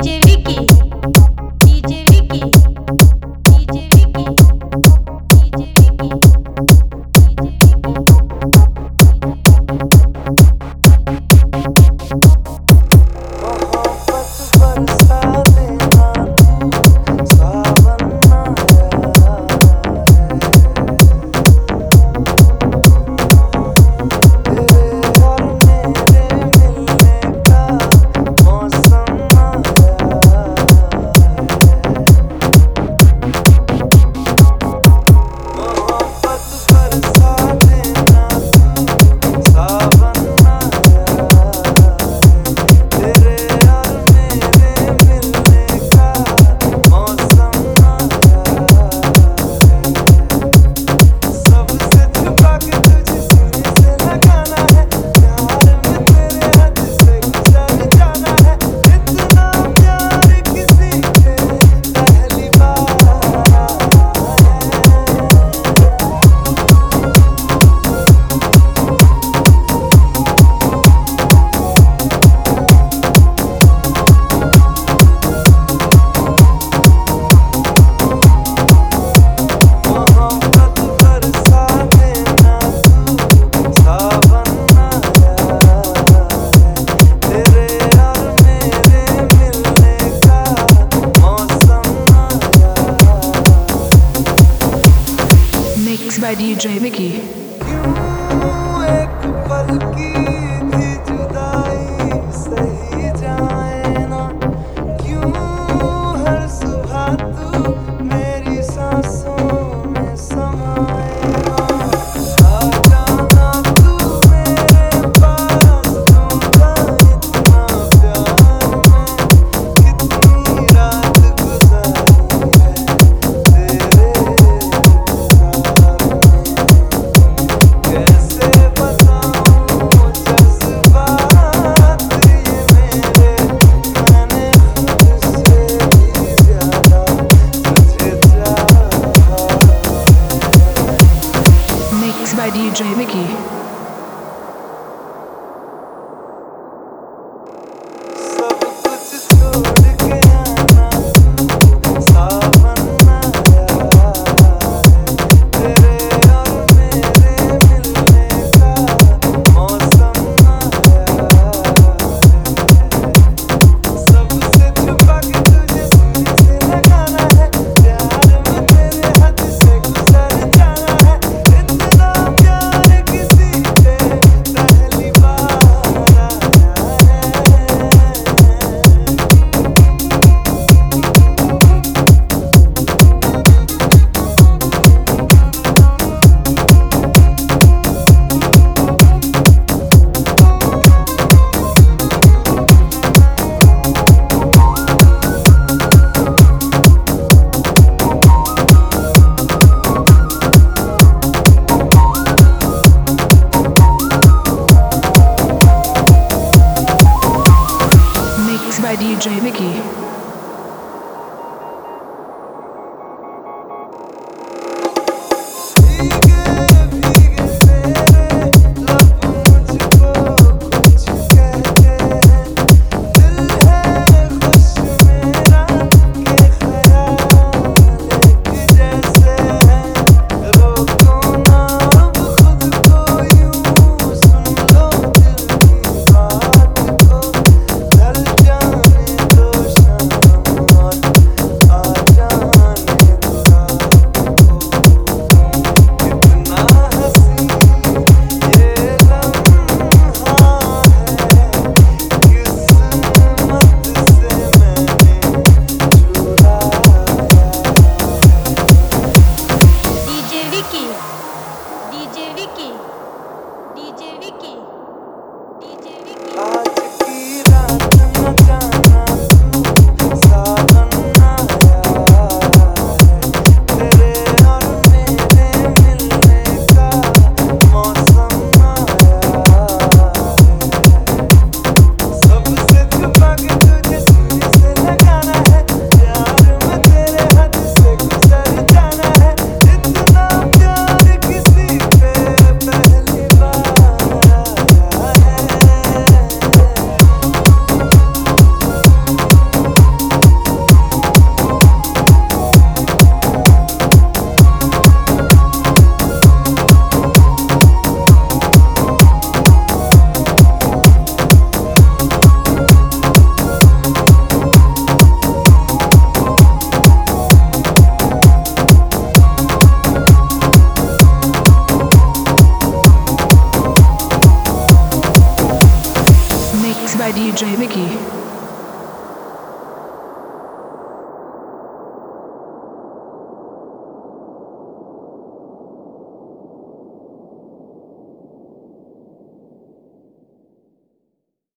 by DJ Vicky. एक पल की भी जुदाई सही जाए ना, क्यों हर सुबह तू मेरी सांसों में समाए ना, आ जाना तू मेरे पास, दूंगा इतना प्यार मैं, कितनी रात गुजारी है तेरे इंतजार में, कैसे बताऊं जज्बात ये मेरे, मैंने खुद से भी ज्यादा तुझे चाहा है। Mixed by DJ Vicky. सब कुछ छोड़ के आना तू, सावन आया है, तेरे और मेरे मिलने का मौसम आया है, सबसे छुपा के तुझे सीने से लगाना है, प्यार में तेरे हद से गुजर जाना है, इतना प्यार किसी से पहली बार आया है। Mixed by DJ Vicky.